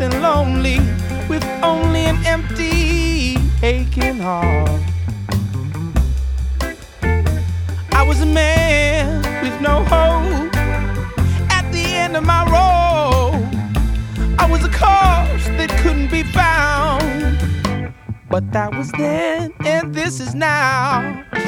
and lonely, with only an empty, aching heart. I was a man with no hope at the end of my road. I was a corpse that couldn't be found. But that was then, and this is now.